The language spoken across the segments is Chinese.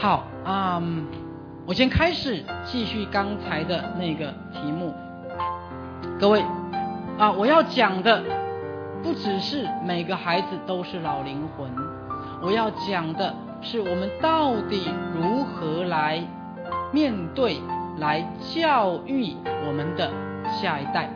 好，我先开始继续刚才的那个题目。各位我要讲的不只是每个孩子都是老灵魂，我要讲的是我们到底如何来面对、来教育我们的下一代。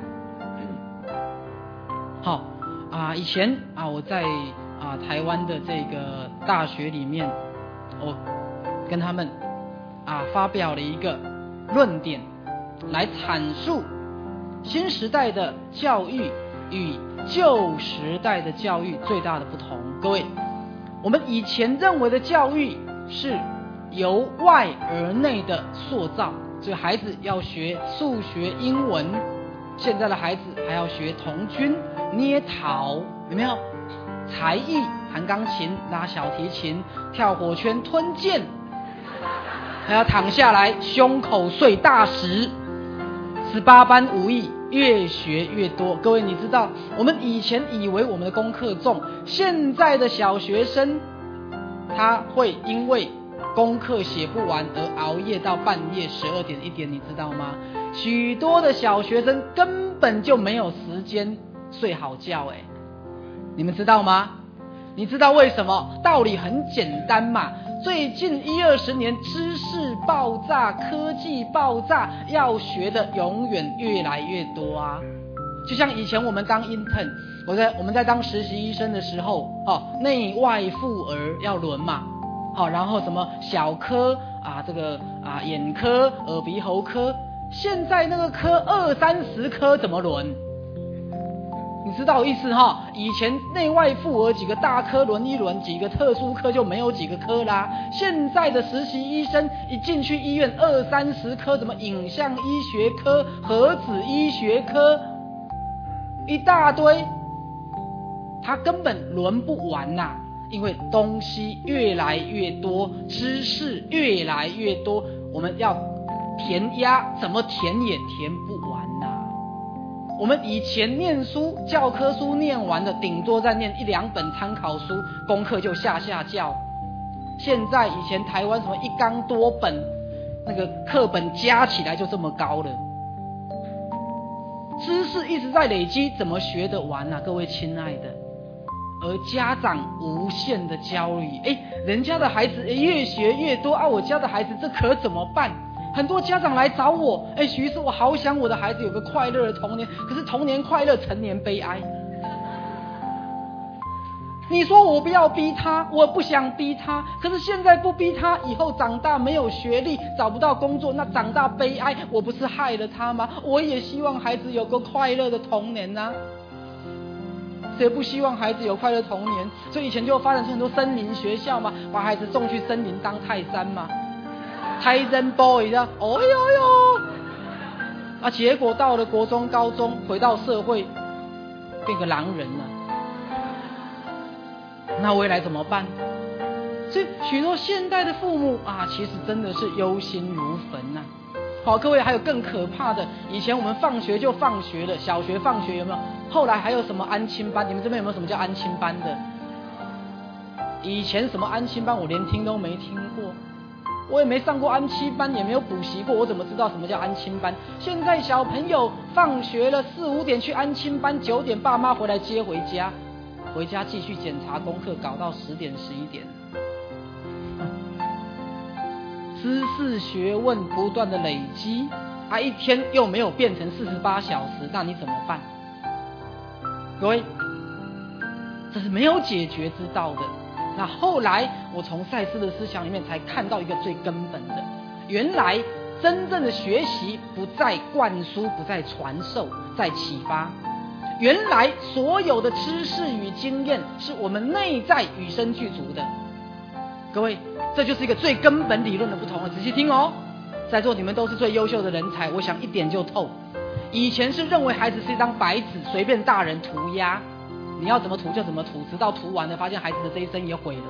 好以前我在台湾的这个大学里面，我跟他们发表了一个论点，来阐述新时代的教育与旧时代的教育最大的不同。各位，我们以前认为的教育是由外而内的塑造，所以孩子要学数学、英文，现在的孩子还要学童军、捏陶，有没有？才艺，弹钢琴、拉小提琴、跳火圈、吞剑，还要躺下来胸口碎大石。18般武艺越学越多。各位，你知道我们以前以为我们的功课重，现在的小学生他会因为功课写不完而熬夜到半夜12点1点，你知道吗？许多的小学生根本就没有时间睡好觉。你们知道吗？你知道为什么？道理很简单嘛。最近10-20年知识爆炸，科技爆炸，要学的永远越来越多啊。就像以前我们当 intern， 我们在当实习医生的时候，内外妇儿要轮嘛，然后什么小科这个眼科、耳鼻喉科，现在那个科20-30科怎么轮？你知道意思以前内外妇儿几个大科轮一轮，几个特殊科就没有几个科啦。现在的实习医生一进去医院20-30科，什么影像医学科、核子医学科，一大堆，他根本轮不完呐。因为东西越来越多，知识越来越多，我们要填鸭，怎么填也填不完呐。我们以前念书，教科书念完了，顶多再念1-2本参考书，功课就下教。现在以前台湾什么1纲多本，那个课本加起来就这么高了，知识一直在累积，怎么学得完啊？各位亲爱的，而家长无限的焦虑，人家的孩子越学越多我家的孩子这可怎么办？很多家长来找我，许医师，我好想我的孩子有个快乐的童年，可是童年快乐，成年悲哀。你说我不要逼他，我不想逼他，可是现在不逼他，以后长大没有学历，找不到工作，那长大悲哀，我不是害了他吗？我也希望孩子有个快乐的童年啊。谁不希望孩子有快乐童年？所以以前就发展出很多森林学校嘛，把孩子送去森林当泰山嘛，泰山 boy 的，结果到了国中、高中，回到社会，变个狼人了。那未来怎么办？所以许多现代的父母其实真的是忧心如焚呐。好，各位，还有更可怕的，以前我们放学就放学了，小学放学有没有？后来还有什么安亲班？你们这边有没有什么叫安亲班的？以前什么安亲班我连听都没听过，我也没上过安亲班，也没有补习过，我怎么知道什么叫安亲班？现在小朋友放学了4-5点去安亲班，9点爸妈回来接回家继续检查功课，搞到10点11点。知识学问不断的累积一天又没有变成48小时，那你怎么办？各位，这是没有解决之道的。那后来我从赛斯的思想里面才看到一个最根本的，原来真正的学习不在灌输，不在传授，在启发。原来所有的知识与经验是我们内在与生俱足的。各位，这就是一个最根本理论的不同了。仔细听哦，在座你们都是最优秀的人才，我想一点就透。以前是认为孩子是一张白纸，随便大人涂鸦，你要怎么涂就怎么涂，直到涂完了发现孩子的这一生也毁了。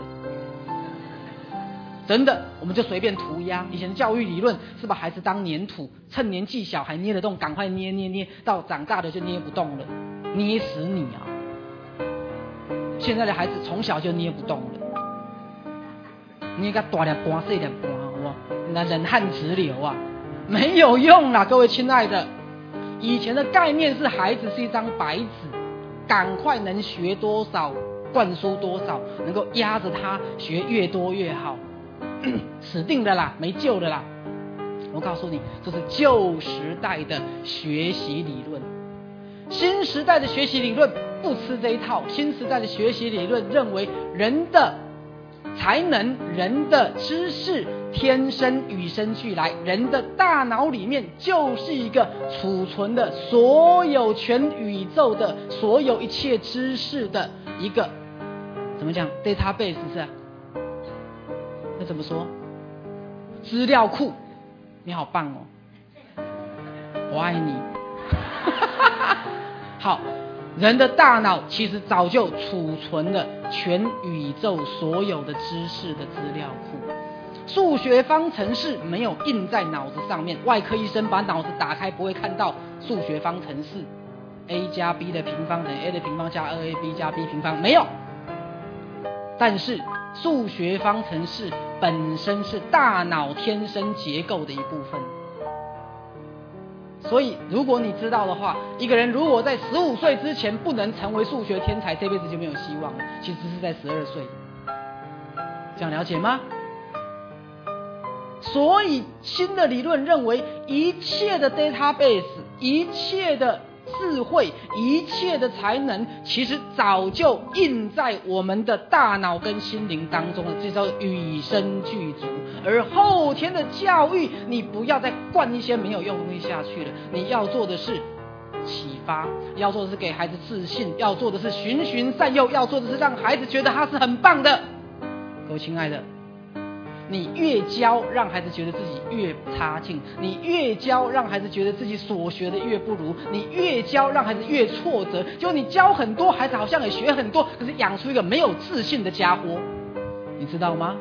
真的，我们就随便涂鸦。以前的教育理论是把孩子当粘土，趁年纪小还捏得动，赶快捏，到长大的就捏不动了，捏死你啊！现在的孩子从小就捏不动了。 你给他大点搬细点搬，好不好？那冷汗直流啊，没有用啦，各位亲爱的。以前的概念是孩子是一张白纸，赶快能学多少灌输多少，能够压着他学越多越好，死定的啦，没救的啦。我告诉你，这是旧时代的学习理论。新时代的学习理论不吃这一套，新时代的学习理论认为人的才能、人的知识天生与生俱来，人的大脑里面就是一个储存的所有全宇宙的所有一切知识的一个怎么讲 database 是？那怎么说？资料库。你好棒哦，我爱你。好，人的大脑其实早就储存了全宇宙所有的知识的资料库。数学方程式没有印在脑子上面，外科医生把脑子打开不会看到数学方程式 a 加 b 的平方等于 a 的平方加 2ab 加 b 平方，没有。但是数学方程式本身是大脑天生结构的一部分。所以如果你知道的话，一个人如果在15岁之前不能成为数学天才，这辈子就没有希望了。其实是在12岁，这样了解吗？所以新的理论认为，一切的 database， 一切的智慧，一切的才能，其实早就印在我们的大脑跟心灵当中了，这叫与生俱足。而后天的教育，你不要再灌一些没有用的东西下去了，你要做的是启发，要做的是给孩子自信，要做的是循循善诱，要做的是让孩子觉得他是很棒的。各位亲爱的，你越教让孩子觉得自己越差劲，你越教让孩子觉得自己所学的越不如，你越教让孩子越挫折，就你教很多，孩子好像也学很多，可是养出一个没有自信的家伙，你知道吗？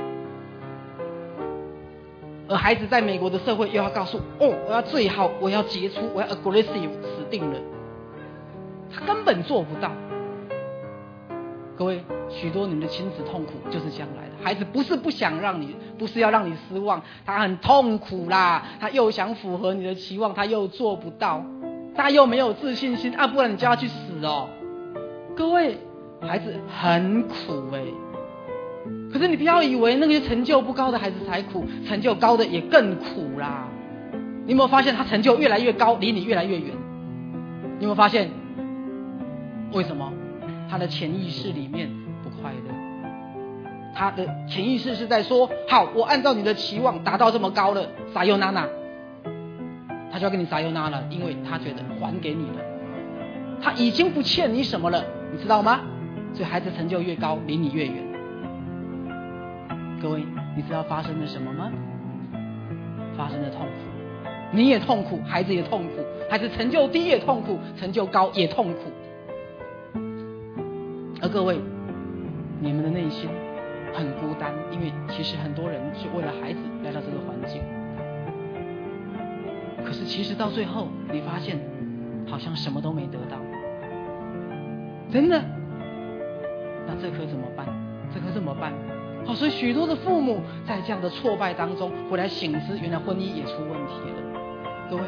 而孩子在美国的社会又要告诉我要最好，我要杰出，我要 aggressive， 死定了，他根本做不到。各位，许多你们的亲子痛苦就是这样来的。孩子不是不想让你，不是要让你失望，他很痛苦啦，他又想符合你的期望，他又做不到，他又没有自信心啊，不然你叫他去死哦。各位，孩子很苦可是你不要以为那些成就不高的孩子才苦，成就高的也更苦啦。你有没有发现他成就越来越高，离你越来越远？你有没有发现为什么？他的潜意识里面不快乐，他的潜意识是在说：好，我按照你的期望达到这么高了，撒尤娜娜，他就要跟你撒尤娜娜，因为他觉得还给你了，他已经不欠你什么了，你知道吗？所以孩子成就越高，离你越远。各位，你知道发生了什么吗？发生了痛苦，你也痛苦，孩子也痛苦，孩子成就低也痛苦，成就高也痛苦。而各位，你们的内心很孤单，因为其实很多人是为了孩子来到这个环境，可是其实到最后你发现好像什么都没得到，真的。那这可怎么办？这可怎么办？所以许多的父母在这样的挫败当中回来醒知，原来婚姻也出问题了。各位，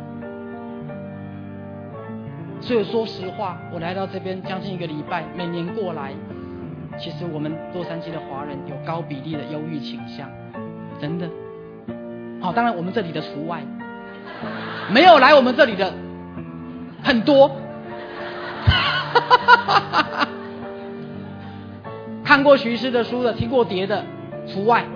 所以说实话，我来到这边将近1个礼拜，每年过来，其实我们洛杉矶的华人有高比例的忧郁倾向，真的。当然我们这里的除外，没有来我们这里的很多。看过徐师的书的，听过碟的除外。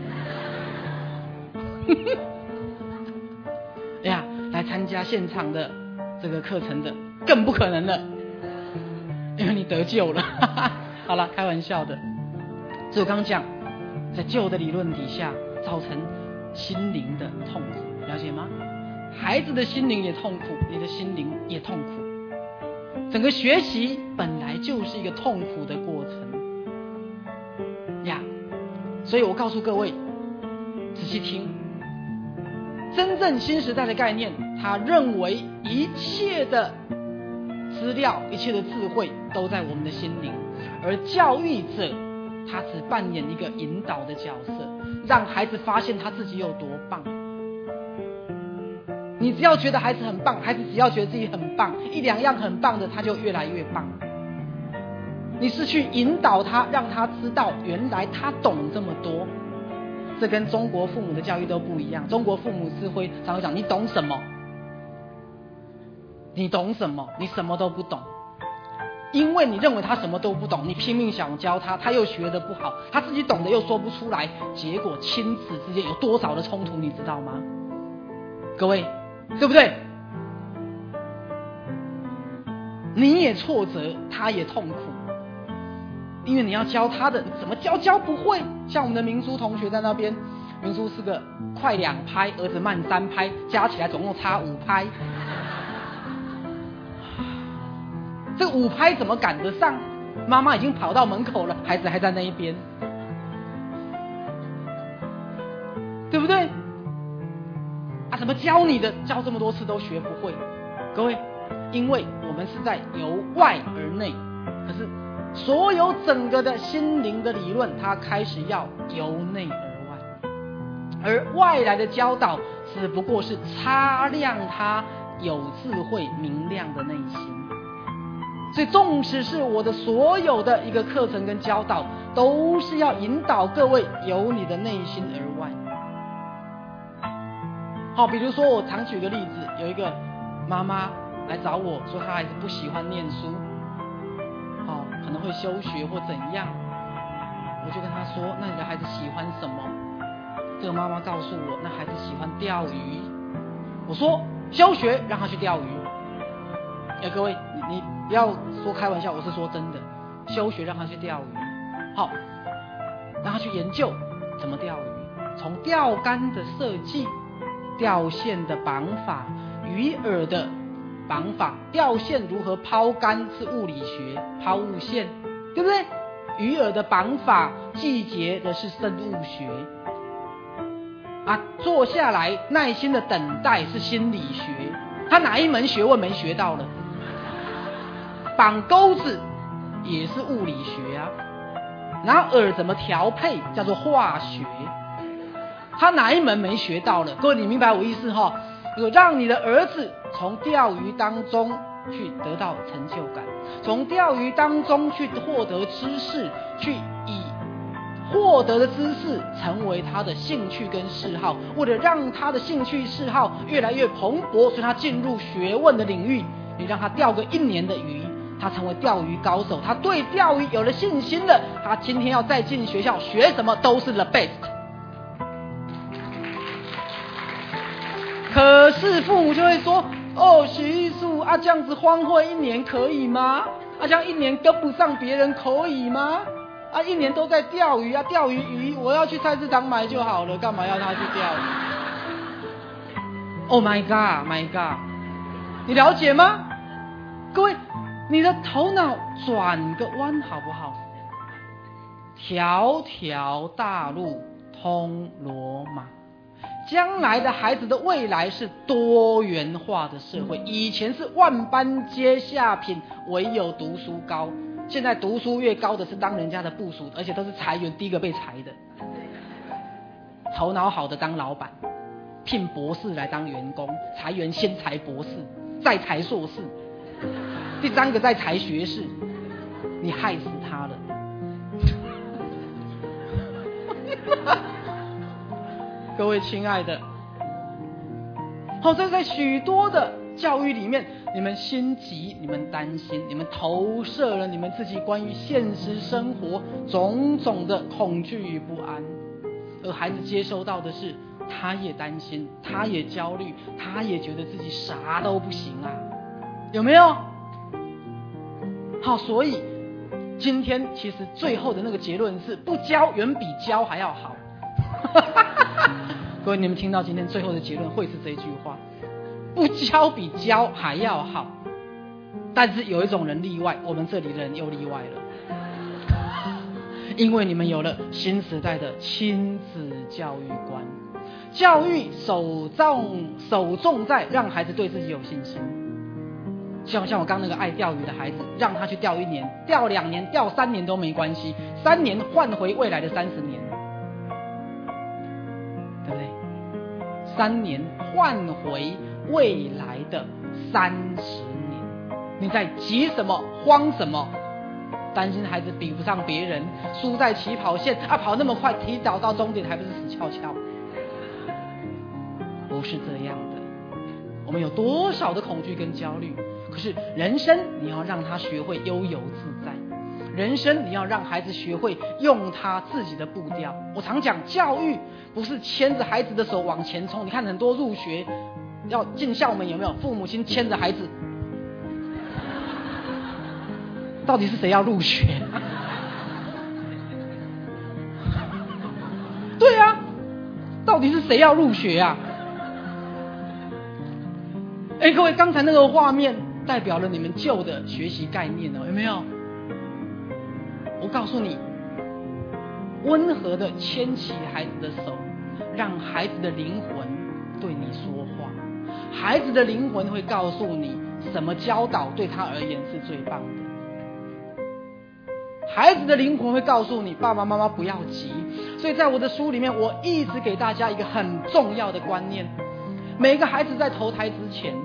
来参加现场的这个课程的更不可能了，因为你得救了。好了，开玩笑的。所以我刚刚讲，在旧的理论底下造成心灵的痛苦，了解吗？孩子的心灵也痛苦，你的心灵也痛苦。整个学习本来就是一个痛苦的过程呀，所以我告诉各位，仔细听，真正新时代的概念，他认为一切的资料、一切的智慧都在我们的心灵，而教育者他只扮演一个引导的角色，让孩子发现他自己有多棒。你只要觉得孩子很棒，孩子只要觉得自己很棒，一两样很棒的，他就越来越棒。你是去引导他，让他知道原来他懂这么多。这跟中国父母的教育都不一样。中国父母是常会讲，你懂什么？你懂什么？你什么都不懂。因为你认为他什么都不懂，你拼命想教他，他又学得不好，他自己懂得又说不出来，结果亲子之间有多少的冲突，你知道吗？各位，对不对？你也挫折，他也痛苦，因为你要教他的，你怎么教不会。像我们的明珠同学在那边，明珠是个快2拍，儿子慢3拍，加起来总共差5拍。这个5拍怎么赶得上？妈妈已经跑到门口了，孩子还在那一边，对不对？怎么教你的？教这么多次都学不会。各位，因为我们是在由外而内，可是所有整个的心灵的理论，它开始要由内而外，而外来的教导只不过是擦亮他有智慧明亮的内心。所以纵使是我的所有的一个课程跟教导，都是要引导各位由你的内心而外。好，比如说我常举个例子，有一个妈妈来找我说她孩子不喜欢念书，可能会休学或怎样，我就跟她说，那你的孩子喜欢什么？这个妈妈告诉我，那孩子喜欢钓鱼。我说休学让他去钓鱼。各位，你不要说开玩笑，我是说真的，休学让他去钓鱼。好，让他去研究怎么钓鱼，从钓竿的设计、钓线的绑法、鱼饵的绑法，钓线如何抛竿是物理学，抛物线，对不对？鱼饵的绑法、季节的是生物学。坐下来耐心的等待是心理学。他哪一门学问没学到了？绑钩子也是物理学啊，然后饵怎么调配叫做化学。他哪一门没学到了？各位，你明白我意思哈？让你的儿子从钓鱼当中去得到成就感，从钓鱼当中去获得知识，去以获得的知识成为他的兴趣跟嗜好，为了让他的兴趣嗜好越来越蓬勃，所以他进入学问的领域。你让他钓个1年的鱼，他成为钓鱼高手，他对钓鱼有了信心了，他今天要再进学校学什么都是 the best。 可是父母就会说，许艺术这样子荒废1年可以吗？这样1年跟不上别人可以吗？1年都在钓鱼钓鱼我要去菜市场买就好了，干嘛要他去钓鱼？ Oh my god my god， 你了解吗？各位，你的头脑转个弯好不好？条条大路通罗马。将来的孩子的未来是多元化的社会，以前是万般皆下品，唯有读书高。现在读书越高的是当人家的部属，而且都是裁员第一个被裁的。头脑好的当老板，聘博士来当员工，裁员先裁博士，再裁硕士，第3个再裁学士，你害死他了。各位亲爱的，所以在许多的教育里面，你们心急，你们担心，你们投射了你们自己关于现实生活种种的恐惧与不安，而孩子接收到的是，他也担心，他也焦虑，他也觉得自己啥都不行啊，有没有？所以今天其实最后的那个结论是，不教远比教还要好。各位，你们听到今天最后的结论会是这句话，不教比教还要好。但是有一种人例外，我们这里的人又例外了，因为你们有了新时代的亲子教育观，教育首重在让孩子对自己有信心。 像我刚那个爱钓鱼的孩子，让他去钓1年，钓2年，钓3年都没关系，3年换回未来的30年，对不对？3年换回未来的30年，你在急什么？慌什么？担心孩子比不上别人，输在起跑线啊，跑那么快，提早到终点还不是死翘翘？不是这样的。我们有多少的恐惧跟焦虑？可是人生你要让他学会悠游自在，人生你要让孩子学会用他自己的步调。我常讲，教育不是牵着孩子的手往前冲。你看很多入学要进校门，有没有父母亲牵着孩子？到底是谁要入学？对啊，到底是谁要入学啊？各位，刚才那个画面代表了你们旧的学习概念哦，有没有？我告诉你，温和的牵起孩子的手，让孩子的灵魂对你说话。孩子的灵魂会告诉你，什么教导对他而言是最棒的。孩子的灵魂会告诉你，爸爸妈妈不要急。所以在我的书里面，我一直给大家一个很重要的观念：每个孩子在投胎之前，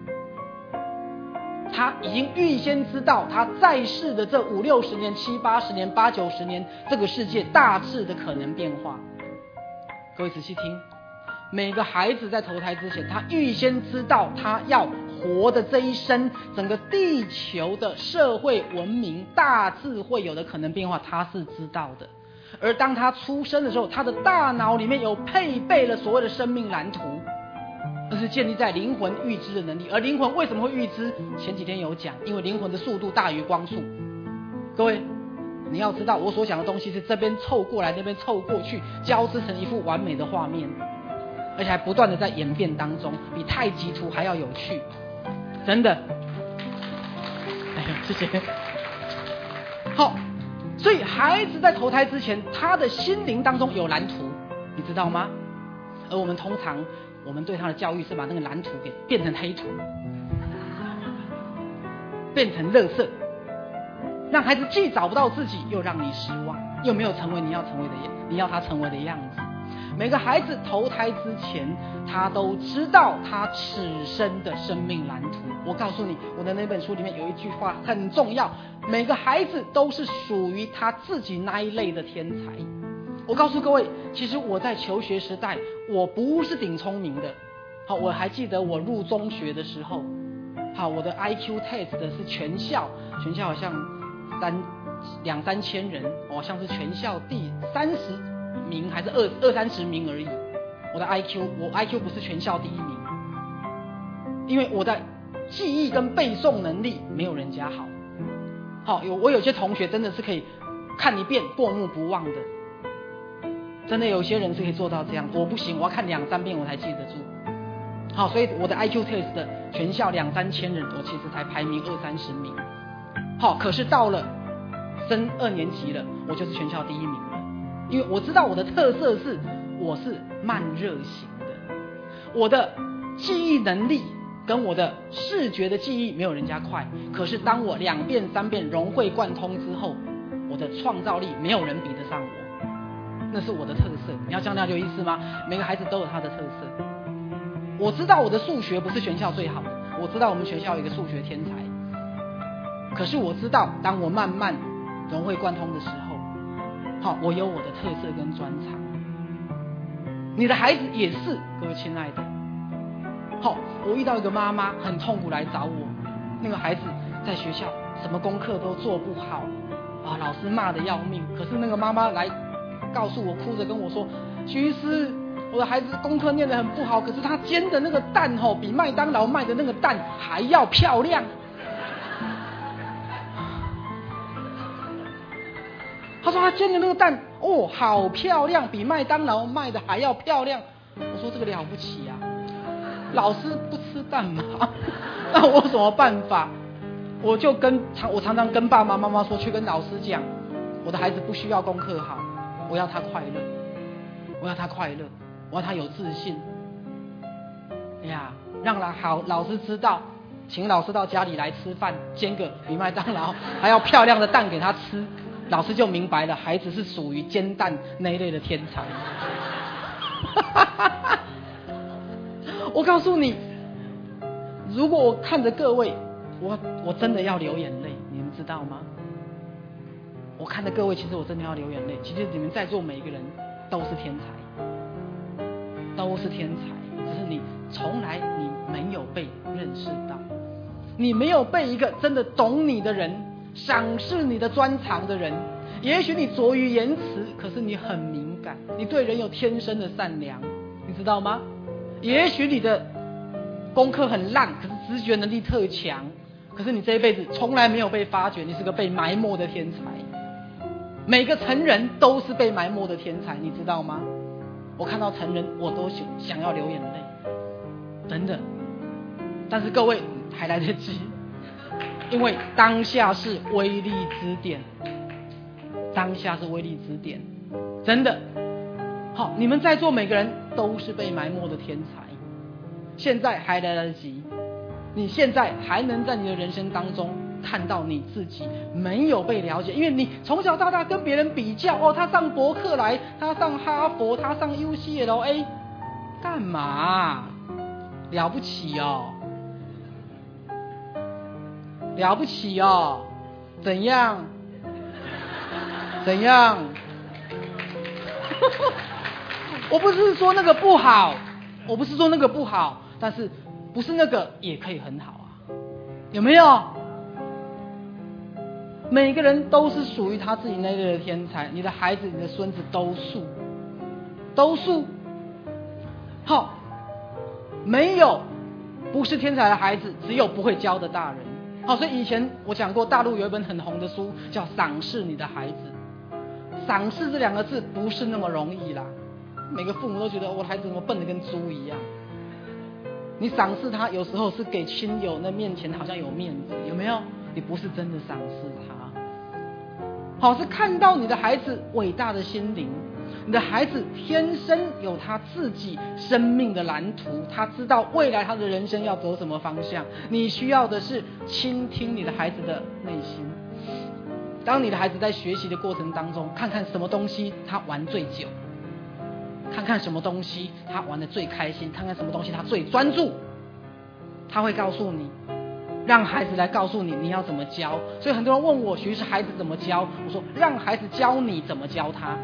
他已经预先知道他在世的这50、60年、70、80年、80、90年这个世界大致的可能变化。各位仔细听，每个孩子在投胎之前，他预先知道他要活的这一生，整个地球的社会文明大致会有的可能变化，他是知道的。而当他出生的时候，他的大脑里面有配备了所谓的生命蓝图，这是建立在灵魂预知的能力。而灵魂为什么会预知？前几天有讲，因为灵魂的速度大于光速。各位，你要知道，我所讲的东西是这边凑过来，那边凑过去，交织成一幅完美的画面，而且还不断的在演变当中，比太极图还要有趣，真的。谢谢。好，所以孩子在投胎之前，他的心灵当中有蓝图，你知道吗？而我们通常，我们对他的教育是把那个蓝图给变成黑图，变成垃圾，让孩子既找不到自己，又让你失望，又没有成为你要他成为的样子。每个孩子投胎之前，他都知道他此生的生命蓝图。我告诉你，我的那本书里面有一句话很重要，每个孩子都是属于他自己那一类的天才。我告诉各位，其实我在求学时代，我不是顶聪明的。好，我还记得我入中学的时候，好，我的 IQ test 是全校好像2、3千人，好像是全校第30名还是20-30名而已。我的 IQ 不是全校第1名，因为我的记忆跟背诵能力没有人家好。好，我有些同学真的是可以看一遍过目不忘的，真的有些人是可以做到这样，我不行，我要看2-3遍我才记得住。好，所以我的 IQ test 的全校2-3千人，我其实才排名20-30名。好，可是到了升2年级了，我就是全校第1名了。因为我知道我的特色是，我是慢热型的，我的记忆能力跟我的视觉的记忆没有人家快。可是当我2遍3遍融会贯通之后，我的创造力没有人比得上我，那是我的特色。你要这样了解意思吗？每个孩子都有他的特色。我知道我的数学不是全校最好的，我知道我们学校有一个数学天才，可是我知道当我慢慢融会贯通的时候，好，我有我的特色跟专长。你的孩子也是，各位亲爱的。好，我遇到一个妈妈很痛苦来找我，那个孩子在学校什么功课都做不好啊，老师骂得要命。可是那个妈妈来告诉我，哭着跟我说，徐医师，我的孩子功课念得很不好，可是他煎的那个蛋比麦当劳卖的那个蛋还要漂亮。他说他煎的那个蛋好漂亮，比麦当劳卖的还要漂亮。我说这个了不起啊，老师不吃蛋吗？那我有什么办法？我常常跟爸爸妈妈说，去跟老师讲，我的孩子不需要功课好，我要他快乐，我要他快乐，我要他有自信。哎呀，让老师知道请老师到家里来吃饭，煎个比麦当劳还要漂亮的蛋给他吃，老师就明白了，孩子是属于煎蛋那一类的天才。我告诉你，如果我看着各位，我真的要流眼泪，你们知道吗？我看着各位，其实我真的要流眼泪。其实你们在座每一个人都是天才，都是天才，只是你从来你没有被认识到，你没有被一个真的懂你的人、赏识你的专长的人。也许你拙于言辞，可是你很敏感，你对人有天生的善良，你知道吗？也许你的功课很烂，可是直觉能力特强，可是你这一辈子从来没有被发掘，你是个被埋没的天才。每个成人都是被埋没的天才，你知道吗？我看到成人我都想要流眼泪，真的。但是各位还来得及，因为当下是威力之点，当下是威力之点，真的。好，你们在座每个人都是被埋没的天才，现在还来得及，你现在还能在你的人生当中看到你自己没有被了解，因为你从小到大跟别人比较，哦，他上伯克莱，他上哈佛，他上 UCLA， 干嘛？了不起哦，了不起哦，怎样？怎样？我不是说那个不好，我不是说那个不好，但是不是那个也可以很好啊，有没有？每个人都是属于他自己那类的天才，你的孩子、你的孙子都是。好，没有不是天才的孩子，只有不会教的大人。好，所以以前我讲过，大陆有一本很红的书叫《赏识你的孩子》。赏识这两个字不是那么容易啦，每个父母都觉得我的孩子怎么笨得跟猪一样。你赏识他，有时候是给亲友那面前好像有面子，有没有？你不是真的赏识他，好，是看到你的孩子伟大的心灵，你的孩子天生有他自己生命的蓝图，他知道未来他的人生要走什么方向。你需要的是倾听你的孩子的内心。当你的孩子在学习的过程当中，看看什么东西他玩最久，看看什么东西他玩得最开心，看看什么东西他最专注，他会告诉你，让孩子来告诉你你要怎么教。所以很多人问我，徐是孩子怎么教？我说让孩子教你怎么教他，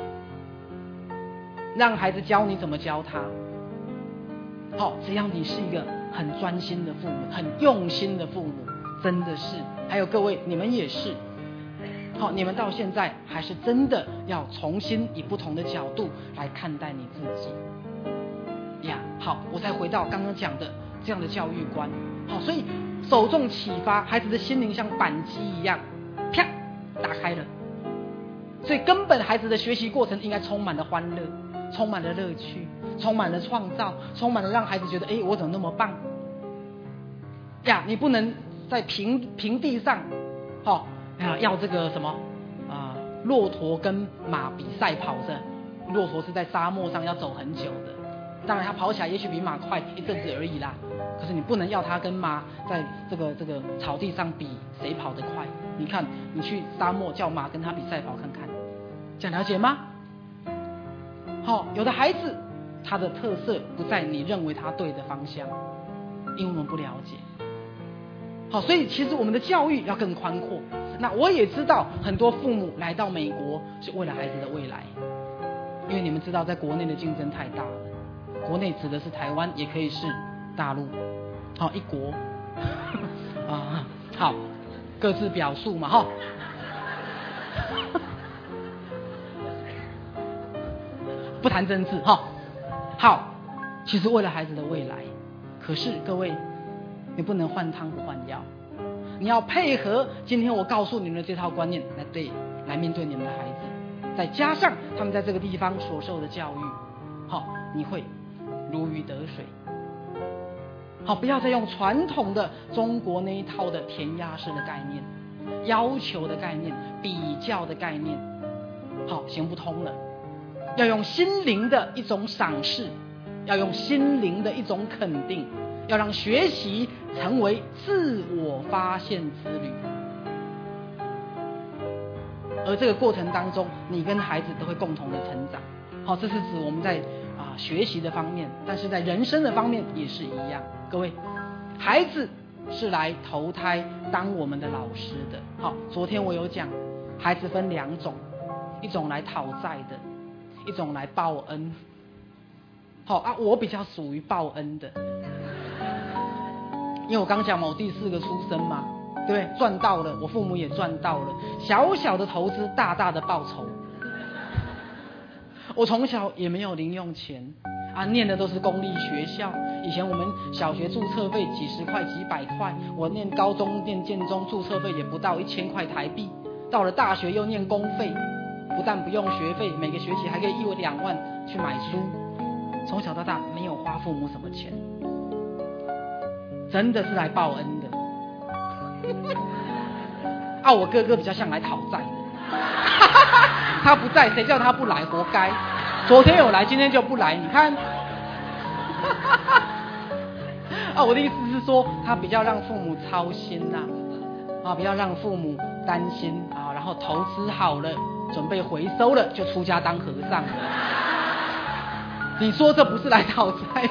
让孩子教你怎么教他。好，只要你是一个很专心的父母，很用心的父母，真的是。还有各位，你们也是。好，你们到现在还是真的要重新以不同的角度来看待你自己呀。好，我再回到刚刚讲的这样的教育观。好，所以首重启发，孩子的心灵像扳机一样，啪打开了。所以根本孩子的学习过程应该充满了欢乐，充满了乐趣，充满了创造，充满了让孩子觉得，哎，我怎么那么棒呀？你不能在平地上，好。要这个什么骆驼跟马比赛跑着，骆驼是在沙漠上要走很久的，当然它跑起来也许比马快一阵子而已啦，可是你不能要它跟马在这个草地上比谁跑得快。你看你去沙漠叫马跟它比赛跑看看，这样了解吗？好，有的孩子他的特色不在你认为他对的方向，因为我们不了解。好，所以其实我们的教育要更宽阔。那我也知道很多父母来到美国是为了孩子的未来，因为你们知道在国内的竞争太大了，国内指的是台湾，也可以是大陆，好，一国好，各自表述嘛，哈。不谈政治哈。好，其实为了孩子的未来，可是各位，你不能换汤不换药。你要配合今天我告诉你们的这套观念来面对你们的孩子，再加上他们在这个地方所受的教育，好，你会如鱼得水。好，不要再用传统的中国那一套的填鸭式的概念、要求的概念、比较的概念，好，行不通了。要用心灵的一种赏识，要用心灵的一种肯定， 要让学习成为自我发现之旅。而这个过程当中，你跟孩子都会共同的成长。好，这是指我们在学习的方面，但是在人生的方面也是一样。各位，孩子是来投胎当我们的老师的。好，昨天我有讲，孩子分2种，一种来讨债的，一种来报恩。好我比较属于报恩的，因为我刚讲嘛，我第4个出生嘛，对不对？赚到了，我父母也赚到了，小小的投资，大大的报酬。我从小也没有零用钱念的都是公立学校。以前我们小学注册费几十块、几百块，我念高中、念建中，注册费也不到1000块台币。到了大学又念公费，不但不用学费，每个学期还可以1、2万去买书。从小到大没有花父母什么钱，真的是来报恩的。我哥哥比较像来讨债的。他不在，谁叫他不来，活该。昨天有来，今天就不来，你看。我的意思是说，他比较让父母操心比较让父母担心然后投资好了，准备回收了，就出家当和尚了。你说这不是来讨债？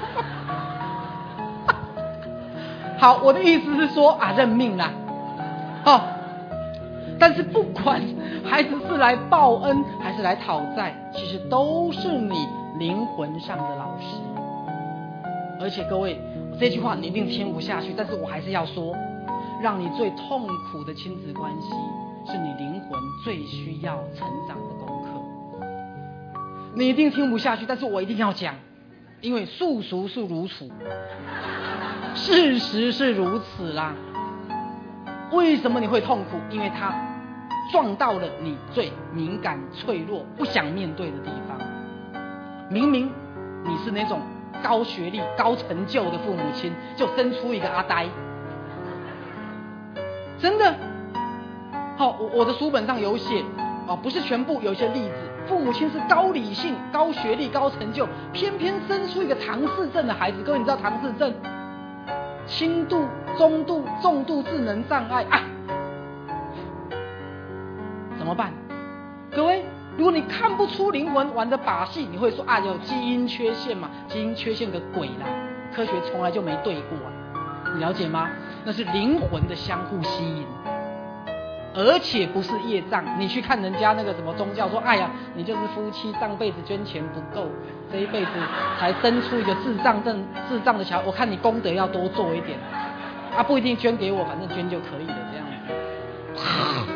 好，我的意思是说认命啦。但是不管孩子是来报恩还是来讨债，其实都是你灵魂上的老师。而且各位，这句话你一定听不下去，但是我还是要说，让你最痛苦的亲子关系，是你灵魂最需要成长的功课。你一定听不下去，但是我一定要讲，因为俗俗是如此，事实是如此啦。为什么你会痛苦？因为他撞到了你最敏感、脆弱、不想面对的地方。明明你是那种高学历、高成就的父母亲，就生出一个阿呆。真的。我的书本上有写不是全部，有一些例子，父母亲是高理性、高学历、高成就，偏偏生出一个唐氏症的孩子。各位，你知道唐氏症？轻度、中度、重度智能障碍怎么办？各位，如果你看不出灵魂玩的把戏，你会说有基因缺陷嘛？基因缺陷个鬼啦！科学从来就没对过你了解吗？那是灵魂的相互吸引，而且不是业障。你去看人家那个什么宗教说，你就是夫妻上辈子捐钱不够，这一辈子才生出一个智障的小孩，我看你功德要多做一点不一定捐给我，反正捐就可以了，这样子。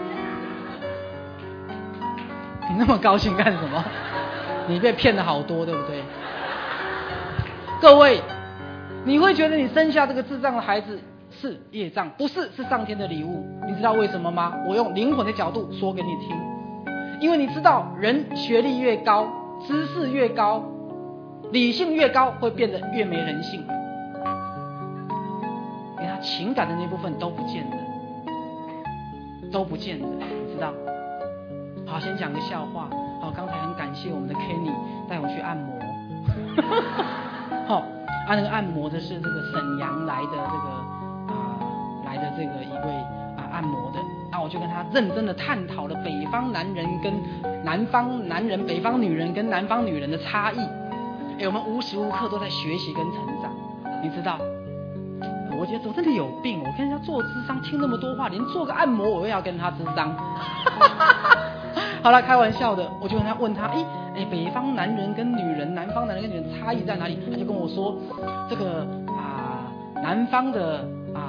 你那么高兴干什么？你被骗了好多，对不对？各位，你会觉得你生下这个智障的孩子是业障？不是，是上天的礼物。你知道为什么吗？我用灵魂的角度说给你听。因为你知道，人学历越高，知识越高，理性越高，会变得越没人性，连他情感的那部分都不见了，你知道？好，先讲个笑话。刚才很感谢我们的 Kenny 带我去按摩。那个按摩的是这个沈阳来的这个一位按摩的。我就跟他认真的探讨了北方男人跟南方男人、北方女人跟南方女人的差异。我们无时无刻都在学习跟成长，你知道？我觉得我真的有病，我跟人家做諮商听那么多话，连做个按摩我又要跟他諮商。好了，开玩笑的，我就跟他问他，北方男人跟女人、南方男人跟女人差异在哪里？他就跟我说，这个南方的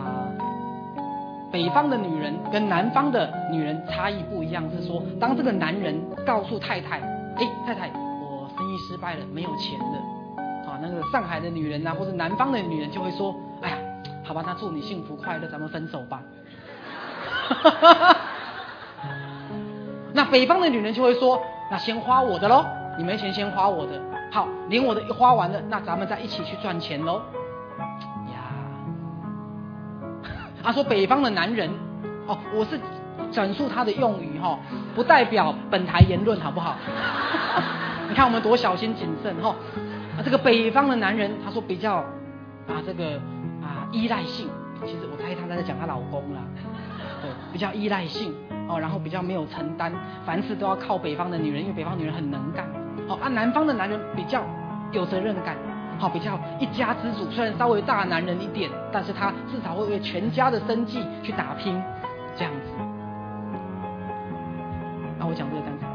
北方的女人跟南方的女人差异不一样，是说当这个男人告诉太太，太太，我生意失败了，没有钱了，那个上海的女人或者南方的女人就会说，好吧，那祝你幸福快乐，咱们分手吧。那北方的女人就会说，那先花我的咯，你没钱先花我的，好，连我的花完了，那咱们再一起去赚钱咯。说北方的男人，我是转述他的用语不代表本台言论，好不好？你看我们多小心谨慎这个北方的男人，他说比较这个依赖性，其实我猜她在讲她老公啦，对，比较依赖性然后比较没有承担，凡事都要靠北方的女人，因为北方女人很能干南方的男人比较有责任感，比较一家之主，虽然稍微大男人一点，但是他至少会为全家的生计去打拼，这样子。我讲这个干什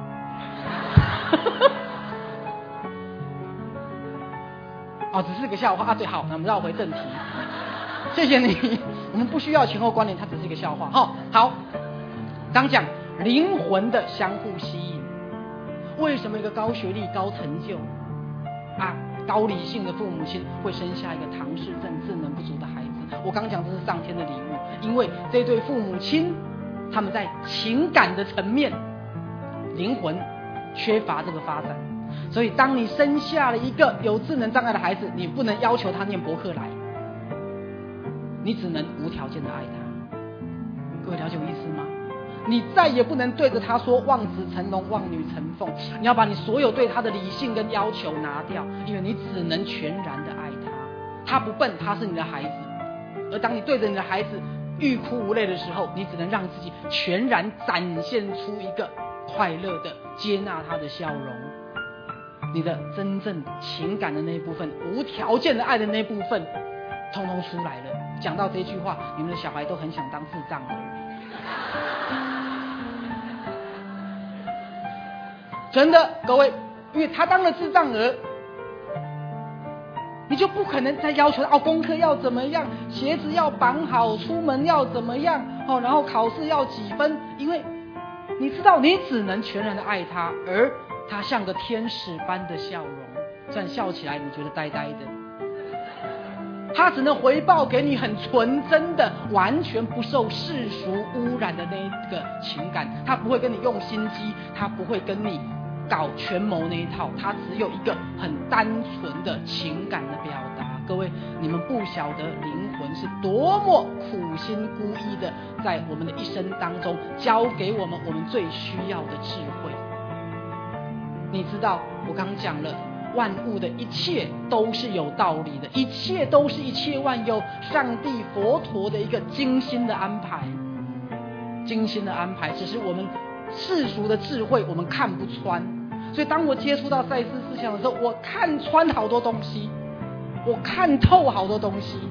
么？只是个笑话对，好，那我们绕回正题。谢谢你，我们不需要前后关联，它只是一个笑话。好，刚讲灵魂的相互吸引，为什么一个高学历、高成就高理性的父母亲会生下一个唐氏症智能不足的孩子？我刚讲这是上天的礼物，因为这对父母亲他们在情感的层面灵魂缺乏这个发展，所以当你生下了一个有智能障碍的孩子，你不能要求他念博客来，你只能无条件的爱他。各位了解我意思吗？你再也不能对着他说望子成龙望女成凤，你要把你所有对他的理性跟要求拿掉，因为你只能全然的爱他。他不笨，他是你的孩子，而当你对着你的孩子欲哭无泪的时候，你只能让自己全然展现出一个快乐的接纳他的笑容，你的真正情感的那一部分，无条件的爱的那一部分通通出来了。讲到这句话，你们的小孩都很想当智障儿，真的，各位，因为他当了智障儿，你就不可能再要求功课要怎么样，鞋子要绑好，出门要怎么样然后考试要几分，因为你知道你只能全然的爱他，而他像个天使般的笑容，虽然笑起来你觉得呆呆的，他只能回报给你很纯真的完全不受世俗污染的那个情感，他不会跟你用心机，他不会跟你搞权谋那一套，他只有一个很单纯的情感的表达。各位，你们不晓得灵魂是多么苦心孤诣的在我们的一生当中教给我们最需要的智慧。你知道我刚讲了，万物的一切都是有道理的，一切都是一切万有上帝佛陀的一个精心的安排，精心的安排，只是我们世俗的智慧我们看不穿。所以当我接触到赛斯思想的时候，我看穿好多东西，我看透好多东西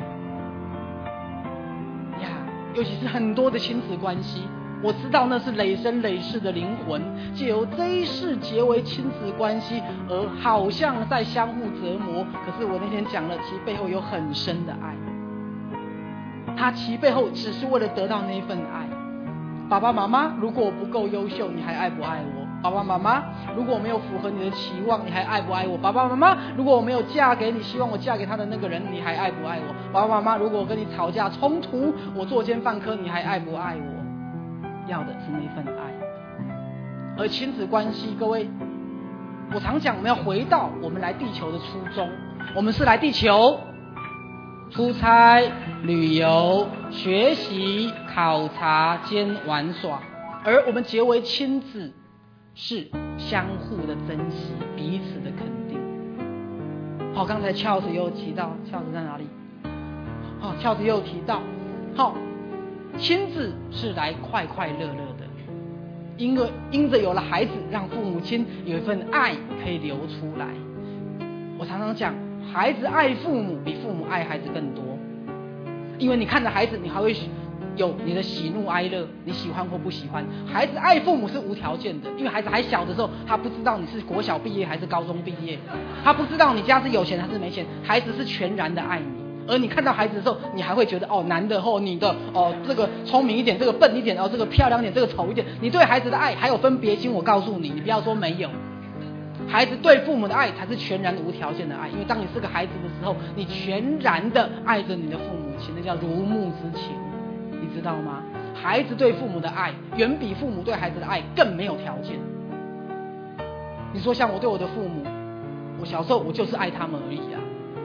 呀，尤其是很多的亲子关系，我知道那是累生累世的灵魂借由这一世结为亲子关系，而好像在相互折磨，可是我那天讲了，其背后有很深的爱，他其背后只是为了得到那一份爱。爸爸妈妈，如果我不够优秀，你还爱不爱我？爸爸妈妈，如果我没有符合你的期望，你还爱不爱我？爸爸妈妈，如果我没有嫁给你希望我嫁给他的那个人，你还爱不爱我？爸爸妈妈，如果我跟你吵架冲突，我作奸犯科，你还爱不爱我？要的是那份爱。而亲子关系，各位，我常讲我们要回到我们来地球的初衷，我们是来地球出差、旅游、学习、考察兼玩耍，而我们结为亲子是相互的珍惜，彼此的肯定。好，刚才Charles也有提到，Charles在哪里？好，Charles也有提到，好，亲子是来快快乐乐的，因着有了孩子，让父母亲有一份爱可以流出来。我常常讲，孩子爱父母比父母爱孩子更多，因为你看着孩子，你还会有你的喜怒哀乐，你喜欢或不喜欢。孩子爱父母是无条件的，因为孩子还小的时候，他不知道你是国小毕业还是高中毕业，他不知道你家是有钱还是没钱，孩子是全然的爱你。而你看到孩子的时候，你还会觉得男的女的这个聪明一点，这个笨一点，这个漂亮一点，这个丑一点。你对孩子的爱还有分别心，我告诉你，你不要说没有。孩子对父母的爱才是全然无条件的爱，因为当你是个孩子的时候，你全然的爱着你的父母亲，那叫如沐之情，你知道吗？孩子对父母的爱远比父母对孩子的爱更没有条件。你说像我对我的父母，我小时候我就是爱他们而已啊。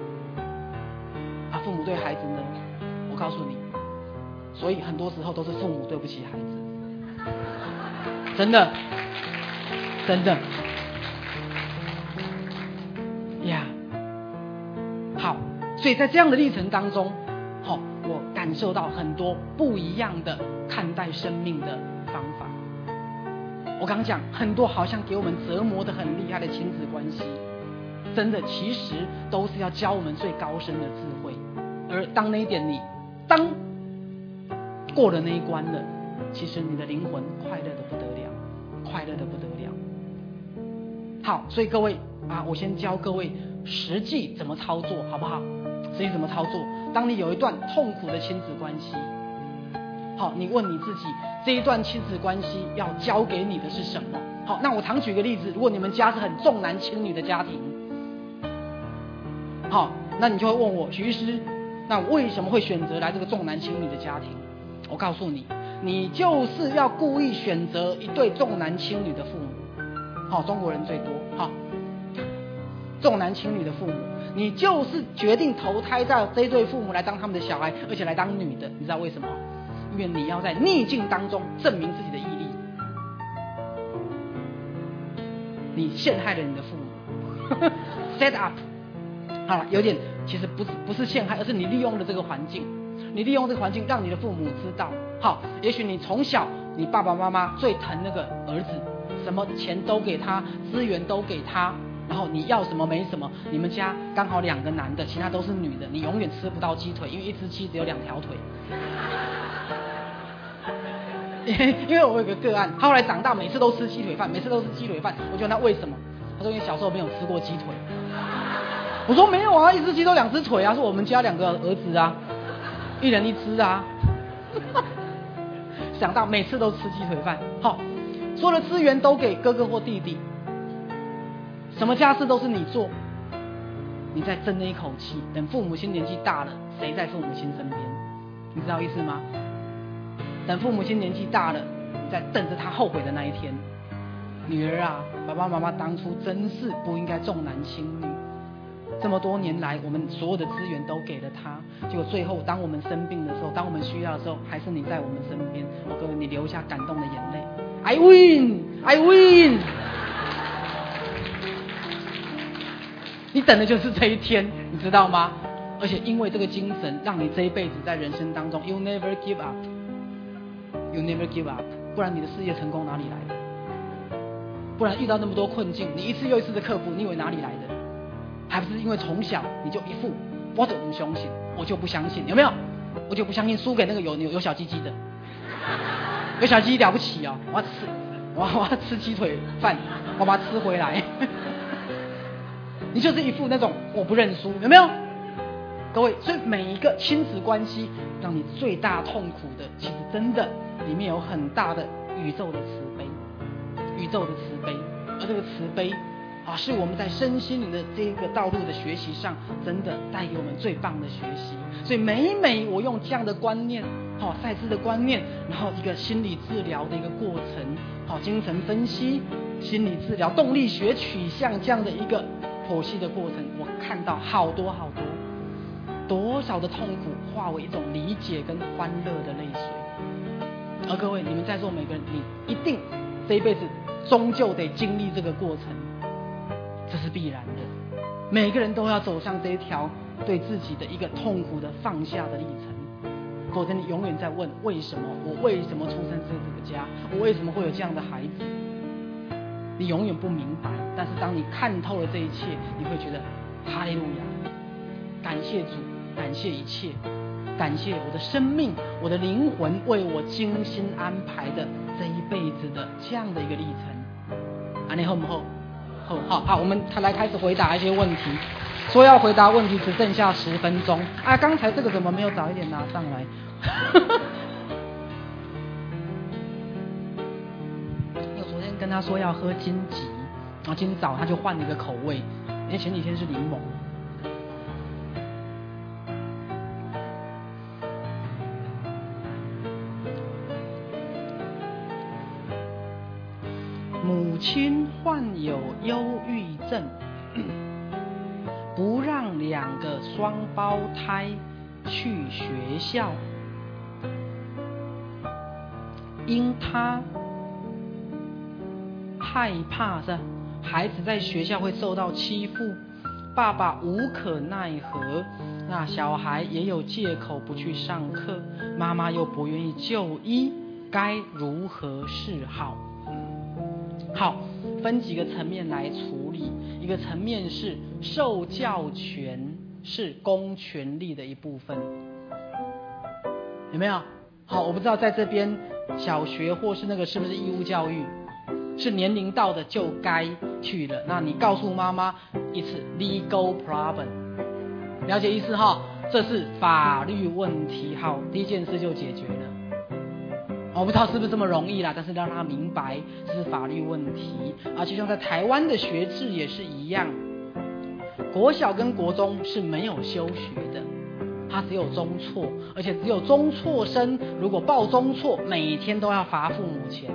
父母对孩子呢，我告诉你，所以很多时候都是父母对不起孩子，真的呀。好， 所以在这样的历程当中，我感受到很多不一样的看待生命的方法。我刚讲很多好像给我们折磨的很厉害的亲子关系，真的其实都是要教我们最高深的智慧。而当那一点你当过了那一关了，其实你的灵魂快乐的不得了，快乐的不得了。好，所以各位我先教各位实际怎么操作，好不好？实际怎么操作？当你有一段痛苦的亲子关系，好，你问你自己，这一段亲子关系要教给你的是什么？好，那我常举个例子，如果你们家是很重男轻女的家庭，好，那你就会问我，徐医师，那我为什么会选择来这个重男轻女的家庭？我告诉你，你就是要故意选择一对重男轻女的父母。好，中国人最多，好，重男轻女的父母，你就是决定投胎在这一对父母来当他们的小孩，而且来当女的，你知道为什么？因为你要在逆境当中证明自己的毅力。你陷害了你的父母set up 好了，有点其实不是陷害，而是你利用了这个环境，你利用这个环境让你的父母知道，好，也许你从小你爸爸妈妈最疼那个儿子，什么钱都给他，资源都给他，然后你要什么没什么，你们家刚好2个男的，其他都是女的，你永远吃不到鸡腿，因为一只鸡只有2条腿。因为我有个个案，他后来长大每次都吃鸡腿饭，我就问他为什么，他说因为小时候没有吃过鸡腿。我说没有啊，一只鸡都2只腿啊，是我们家2个儿子啊，一人1只啊。长大每次都吃鸡腿饭，好，所有的资源都给哥哥或弟弟，什么家事都是你做，你在争那一口气，等父母亲年纪大了，谁在父母亲身边？你知道意思吗？等父母亲年纪大了，你在等着他后悔的那一天。女儿啊，爸爸妈妈当初真是不应该重男轻女。这么多年来，我们所有的资源都给了他，结果最后当我们生病的时候，当我们需要的时候，还是你在我们身边。各位，你流下感动的眼泪。I win, I win。你等的就是这一天，你知道吗？而且因为这个精神，让你这一辈子在人生当中 ，You never give up, You never give up。不然你的事业成功哪里来的？不然遇到那么多困境，你一次又一次的克服，你以为哪里来的？还不是因为从小你就一副我怎么相信，我就不相信，有没有？我就不相信输给那个有小鸡鸡的，有小鸡鸡了不起哦，我要吃鸡腿饭，我把它吃回来。你就是一副那种我不认输，有没有？各位，所以每一个亲子关系让你最大痛苦的，其实真的里面有很大的宇宙的慈悲，宇宙的慈悲，而这个慈悲是我们在身心灵的这个道路的学习上，真的带给我们最棒的学习。所以每我用这样的观念，赛斯的观念，然后一个心理治疗的一个过程，精神分析、心理治疗、动力学取向这样的一个剖析的过程，我看到好多多少的痛苦化为一种理解跟欢乐的泪水。而各位，你们在座每个人，你一定这一辈子终究得经历这个过程，这是必然的。每个人都要走上这一条对自己的一个痛苦的放下的历程，否则你永远在问为什么，我为什么出生在这个家，我为什么会有这样的孩子，你永远不明白。但是当你看透了这一切，你会觉得哈利路亚，感谢主，感谢一切，感谢我的生命，我的灵魂为我精心安排的这一辈子的这样的一个历程。你好不好？好，我们来开始回答一些问题。说要回答问题只剩下10分钟啊！刚才这个怎么没有早一点拿上来？因为我昨天跟他说要喝金桔，然后今早他就换了一个口味，因为前几天是柠檬。母亲患有忧郁症，不让2个双胞胎去学校，因她害怕孩子在学校会受到欺负，爸爸无可奈何， 那小孩也有借口不去上课，妈妈又不愿意就医，该如何是好？好，分几个层面来处理。一个层面是受教权是公权力的一部分，有没有？好，我不知道在这边小学或是那个是不是义务教育，是年龄到的就该去了。那你告诉妈妈 ，it's legal problem， 了解意思哈？这是法律问题。好，第一件事就解决了。我不知道是不是这么容易啦，但是让他明白这是法律问题。就像在台湾的学制也是一样，国小跟国中是没有休学的，它只有中辍，而且只有中辍生如果报中辍，每天都要罚父母钱。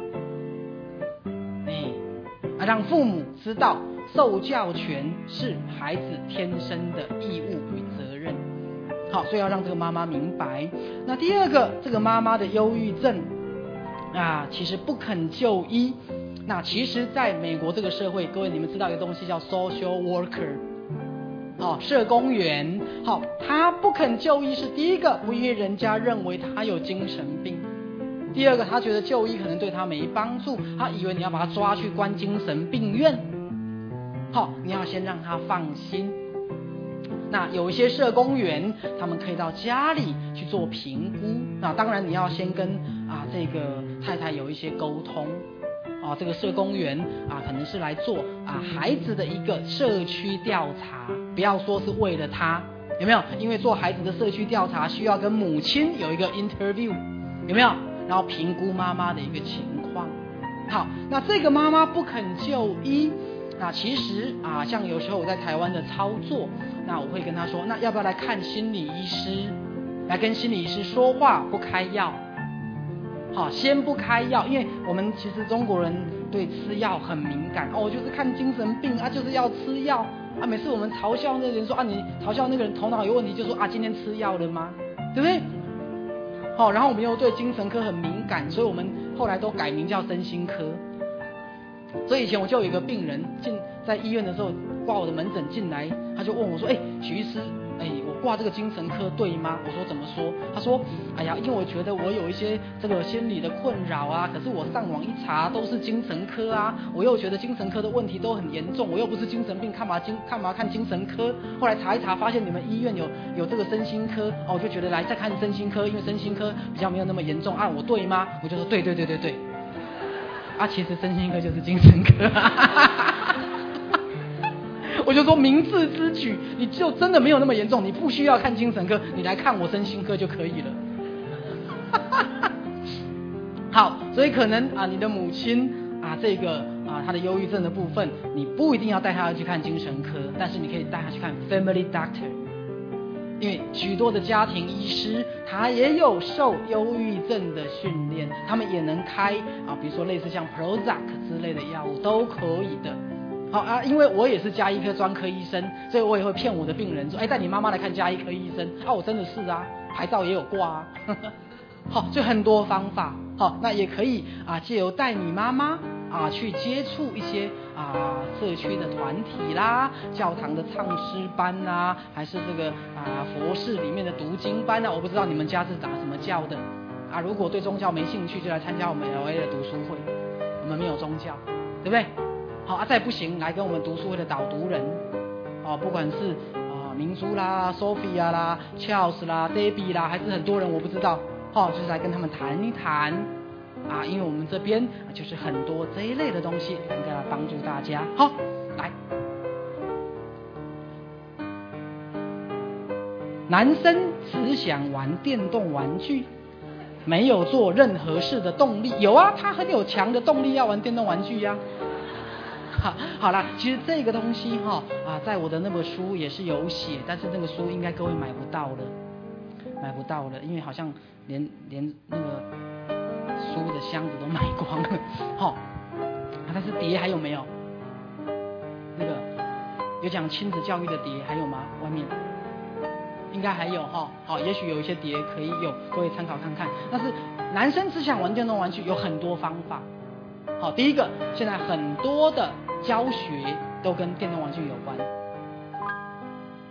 让父母知道受教权是孩子天生的义务与责任。好，所以要让这个妈妈明白。那第二个，这个妈妈的忧郁症其实不肯就医。那其实在美国这个社会，各位你们知道一个东西叫 social worker， 社工员。好，他不肯就医是第一个，不因为人家认为他有精神病。第二个，他觉得就医可能对他没帮助，他以为你要把他抓去关精神病院。好，你要先让他放心。那有一些社工员，他们可以到家里去做评估。那当然你要先跟这个太太有一些沟通。这个社工员可能是来做孩子的一个社区调查，不要说是为了他，有没有？因为做孩子的社区调查需要跟母亲有一个 interview， 有没有？然后评估妈妈的一个情况。好，那这个妈妈不肯就医。那其实像有时候我在台湾的操作，那我会跟他说，那要不要来看心理医师，来跟心理医师说话，不开药。好，先不开药，因为我们其实中国人对吃药很敏感。我就是看精神病就是要吃药每次我们嘲笑那个人说你嘲笑那个人头脑有问题，就说今天吃药了吗？对不对？好，然后我们又对精神科很敏感，所以我们后来都改名叫身心科。所以以前我就有一个病人在医院的时候挂我的门诊进来，他就问我说许医师，我挂这个精神科对吗？我说怎么说？他说因为我觉得我有一些这个心理的困扰可是我上网一查都是精神科我又觉得精神科的问题都很严重，我又不是精神病，干嘛看精神科？后来查一查发现你们医院有这个身心科我就觉得来再看身心科，因为身心科比较没有那么严重我对吗？我就说对其实身心科就是精神科我就说明智之举，你就真的没有那么严重，你不需要看精神科，你来看我身心科就可以了好，所以可能你的母亲这个她的忧郁症的部分，你不一定要带她去看精神科，但是你可以带她去看 family doctor， 因为许多的家庭医师他也有受忧郁症的训练，他们也能开比如说类似像 Prozac 之类的药物都可以的。好因为我也是家医科专科医生，所以我也会骗我的病人说带你妈妈来看家医科医生我真的是牌照也有挂好，就很多方法。好，那也可以借由带你妈妈去接触一些社区的团体啦，教堂的唱诗班还是这个佛寺里面的读经班我不知道你们家是打什么教的如果对宗教没兴趣，就来参加我们 LA 的读书会，我们没有宗教，对不对？好再不行来跟我们读书会的导读人不管是明珠啦、Sophia 啦、Charles 啦、Debbie 啦，还是很多人我不知道就是来跟他们谈一谈因为我们这边就是很多这一类的东西能够来帮助大家。好，来，男生只想玩电动玩具，没有做任何事的动力。有他很有强的动力要玩电动玩具好啦，其实这个东西在我的那本书也是有写，但是那个书应该各位买不到了，因为好像连那个书的箱子都卖光了但是碟还有没有？那个有讲亲子教育的碟还有吗？外面应该还有好，也许有一些碟可以有，各位参考看看。但是男生只想玩电动玩具有很多方法。好，第一个，现在很多的教学都跟电动玩具有关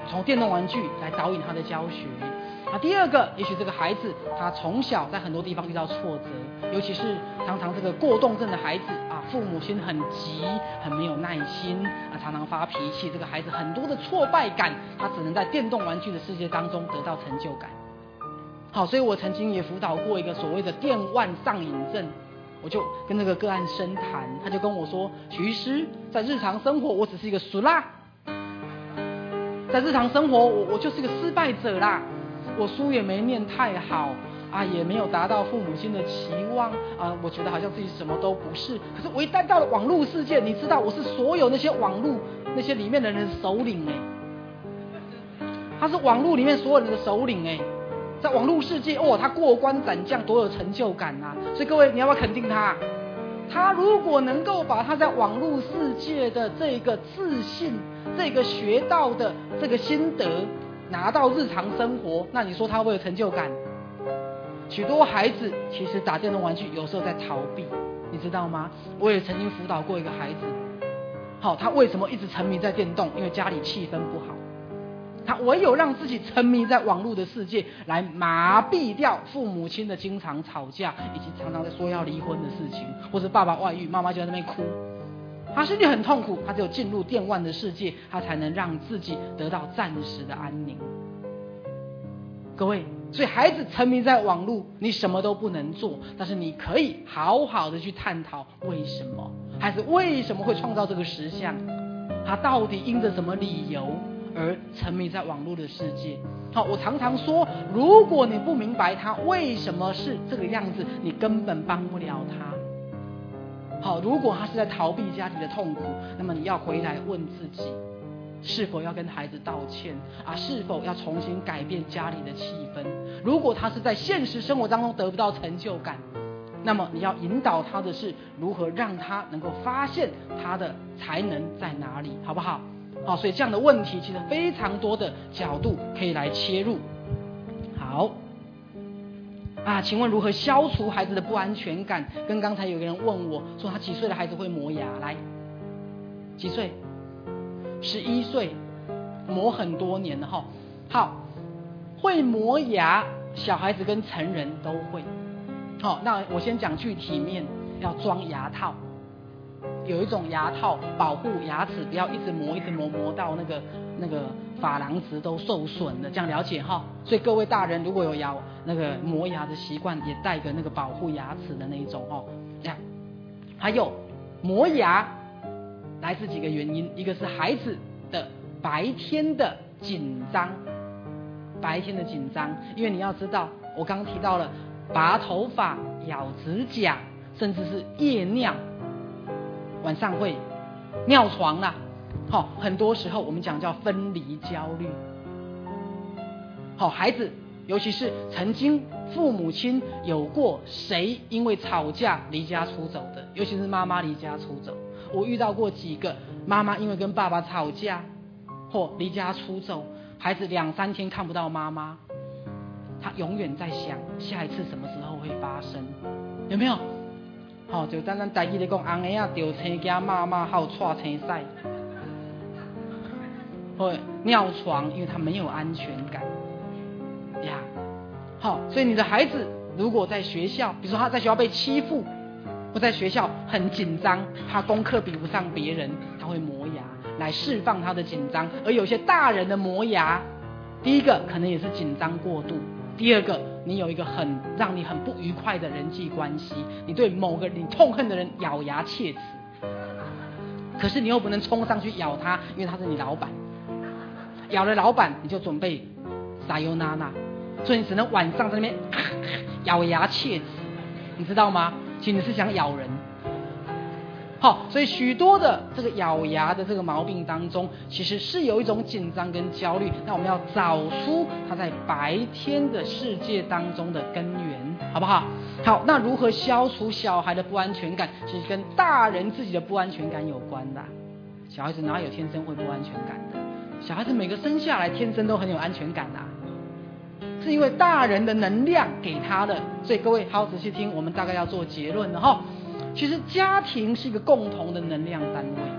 从电动玩具来导引他的教学。第二个，也许这个孩子他从小在很多地方遇到挫折，尤其是常常这个过动症的孩子父母亲很急，很没有耐心常常发脾气，这个孩子很多的挫败感，他只能在电动玩具的世界当中得到成就感。好，所以我曾经也辅导过一个所谓的电玩上瘾症，我就跟那个个案深谈，他就跟我说，许医师，在日常生活我只是一个俗辣，在日常生活我就是一个失败者啦，我书也没念太好也没有达到父母亲的期望我觉得好像自己什么都不是。可是我一旦到了网络世界，你知道我是所有那些网络那些里面的人的首领他是网络里面所有人的首领在网络世界他过关斩将，多有成就感所以各位，你要不要肯定他？他如果能够把他在网络世界的这个自信，这个学到的这个心得拿到日常生活，那你说他会有成就感？许多孩子其实打电动玩具有时候在逃避，你知道吗？我也曾经辅导过一个孩子，他为什么一直沉迷在电动？因为家里气氛不好，他唯有让自己沉迷在网络的世界，来麻痹掉父母亲的经常吵架，以及常常在说要离婚的事情，或是爸爸外遇，妈妈就在那边哭，他心里很痛苦，他只有进入电玩的世界，他才能让自己得到暂时的安宁。各位，所以孩子沉迷在网络，你什么都不能做，但是你可以好好的去探讨为什么孩子为什么会创造这个实相，他到底因着什么理由而沉迷在网络的世界。我常常说，如果你不明白他为什么是这个样子，你根本帮不了他。如果他是在逃避家里的痛苦，那么你要回来问自己，是否要跟孩子道歉是否要重新改变家里的气氛？如果他是在现实生活当中得不到成就感，那么你要引导他的是如何让他能够发现他的才能在哪里，好不好？所以这样的问题其实非常多的角度可以来切入。好请问如何消除孩子的不安全感？跟刚才有个人问我说，他几岁的孩子会磨牙？来，几岁？11岁，磨很多年了好，会磨牙，小孩子跟成人都会。那我先讲具体面，要装牙套。有一种牙套保护牙齿不要一直磨到那个珐琅质都受损了，这样了解所以各位大人如果有那个磨牙的习惯，也带个那个保护牙齿的那一种这样。还有磨牙来自几个原因，一个是孩子的白天的紧张，因为你要知道，我刚提到了拔头发、咬指甲，甚至是夜尿，晚上会尿床啦。很多时候我们讲叫分离焦虑。孩子尤其是曾经父母亲有过谁因为吵架离家出走的，尤其是妈妈离家出走，我遇到过几个妈妈因为跟爸爸吵架或离家出走，孩子2-3天看不到妈妈，他永远在想下一次什么时候会发生，有没有？就单单台语在讲，翁仔啊掉青家骂还有踹青屎，会尿床，因为他没有安全感呀。所以你的孩子如果在学校，比如说他在学校被欺负，或在学校很紧张，他功课比不上别人，他会磨牙来释放他的紧张。而有些大人的磨牙，第一个可能也是紧张过度，第二个你有一个让你很不愉快的人际关系，你对某个你痛恨的人咬牙切齿，可是你又不能冲上去咬他，因为他是你老板，咬了老板你就准备撒尤娜娜，所以你只能晚上在那边咬牙切齿，你知道吗？其实你是想咬人。所以许多的这个咬牙的这个毛病当中，其实是有一种紧张跟焦虑，那我们要找出他在白天的世界当中的根源，好不好？好，那如何消除小孩的不安全感？其实跟大人自己的不安全感有关的。小孩子哪有天生会不安全感的？小孩子每个生下来天生都很有安全感是因为大人的能量给他的。所以各位好仔细听，我们大概要做结论了其实家庭是一个共同的能量单位，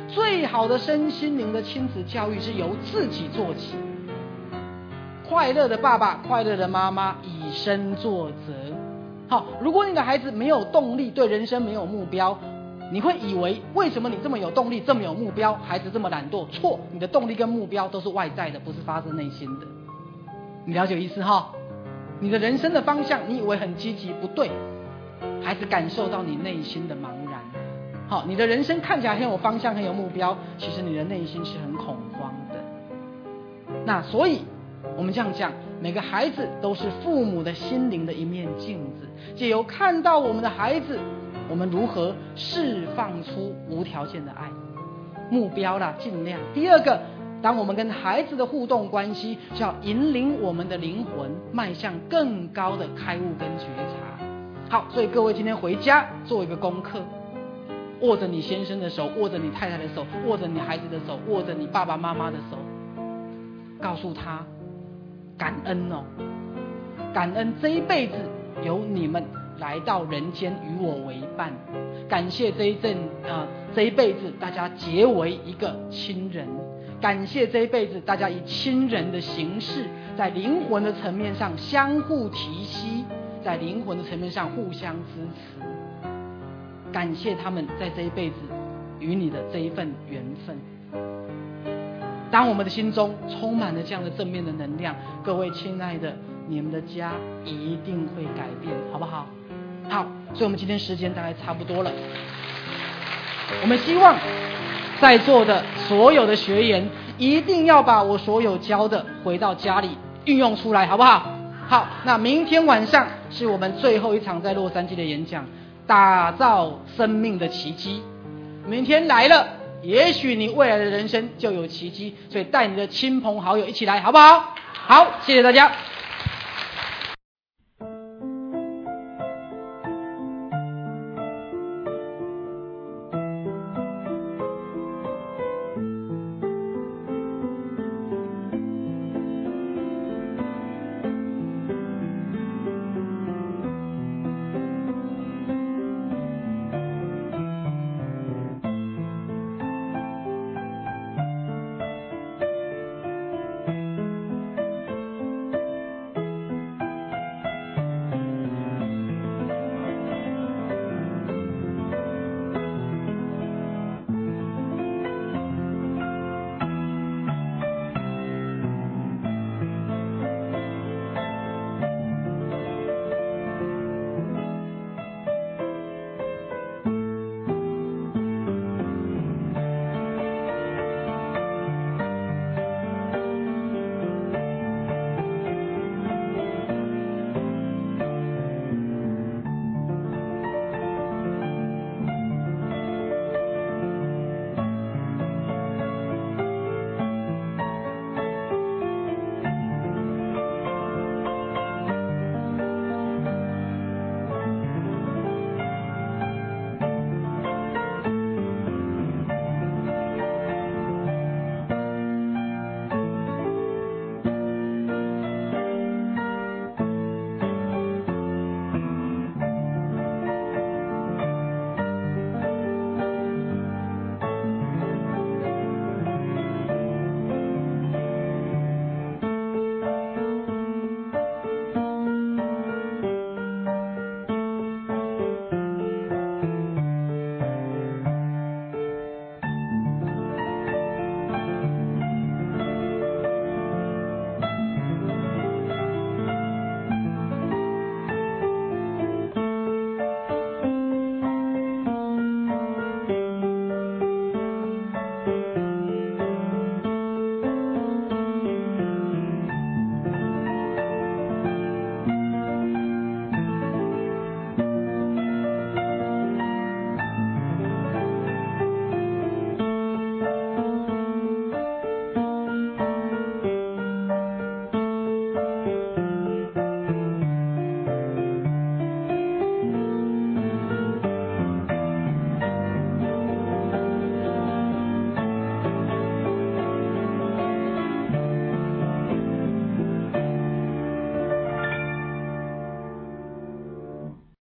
最好的身心灵的亲子教育是由自己做起。快乐的爸爸，快乐的妈妈，以身作则。好，如果你的孩子没有动力，对人生没有目标，你会以为为什么你这么有动力，这么有目标，孩子这么懒惰？错，你的动力跟目标都是外在的，不是发自内心的。你了解意思哈？你的人生的方向，你以为很积极，不对，孩子感受到你内心的茫然。好，你的人生看起来很有方向，很有目标，其实你的内心是很恐慌的。那所以我们这样讲，每个孩子都是父母的心灵的一面镜子，藉由看到我们的孩子，我们如何释放出无条件的爱。目标啦，尽量。第二个，当我们跟孩子的互动关系，就要引领我们的灵魂迈向更高的开悟跟觉察。好，所以各位今天回家做一个功课，握着你先生的手，握着你太太的手，握着你孩子的手，握着你爸爸妈妈的手，告诉他感恩哦，感恩这一辈子有你们来到人间与我为伴，感谢这一辈子大家结为一个亲人，感谢这一辈子大家以亲人的形式，在灵魂的层面上相互提携，在灵魂的层面上互相支持，感谢他们在这一辈子与你的这一份缘分。当我们的心中充满了这样的正面的能量，各位亲爱的，你们的家一定会改变，好不好？好，所以我们今天时间大概差不多了。我们希望在座的所有的学员一定要把我所有教的回到家里运用出来，好不好？好，那明天晚上是我们最后一场在洛杉矶的演讲，打造生命的奇迹。明天来了，也许你未来的人生就有奇迹，所以带你的亲朋好友一起来，好不好？好，谢谢大家。